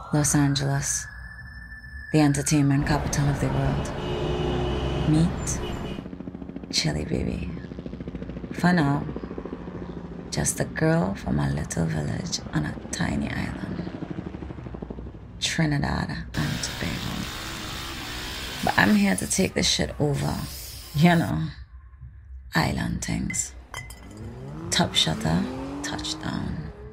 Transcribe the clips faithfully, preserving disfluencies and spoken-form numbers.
Los Angeles, the entertainment capital of the world. Meet Chili Baby. For now, just a girl from a little village on a tiny island, Trinidad and Tobago. But I'm here to take this shit over. You know, island things. Top shutter, touchdown.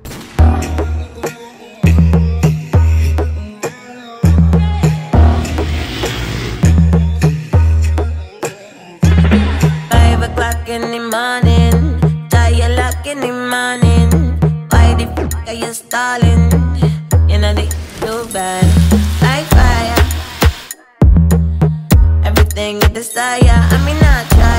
Five o'clock in the morning, tie lock in the morning. Why the fuck are you stalling? You know they too bad, like fire. Everything you desire, I mean not try.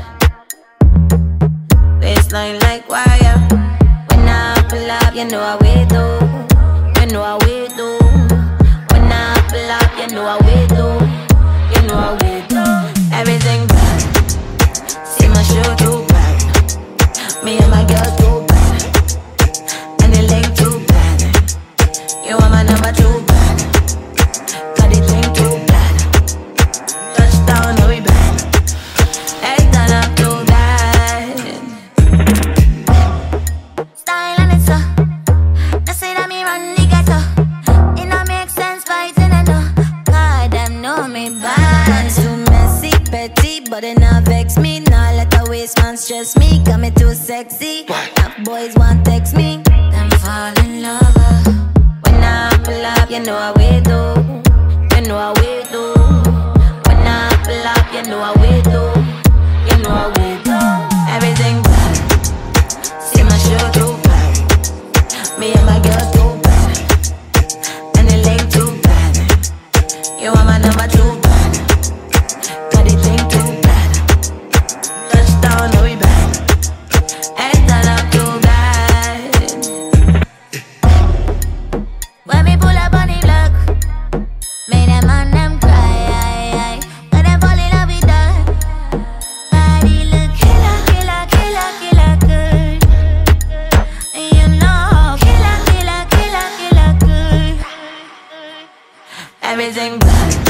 Baseline like wire. When I pull up, you know how we do. You know how we do. When I pull up, you know how we do. You know how we do. Everything bad. See my shoe too bad. Me and my girl too bad. And the link too bad. You are my number two bad. Got the thing too bad. Touchdown, no we bad. Hey, turn up too bad. Style and it's so. They say that me run the ghetto. It don't make sense fighting and no. God, them know me bad. Too messy, petty, but it not vex me. Nah, let the waste man stress me. Got me too sexy. Top boys want text me. Them fall in love. When I pull up, you know how we do. You know how we do. When I pull up, you know how we do. You know how we do. Everything bad. See my shoe too bad. Me and my girl too bad. And the link too bad. You are my number two bad. Got the thing too bad. Touchdown, no we bad. Hey, turn up too bad. When me pull up on the block, make them man them cry. Cause them fall in love with that. Body look killer, killer, killer, killer good. And you know, killer, killer, killer, killer good. Everything bad.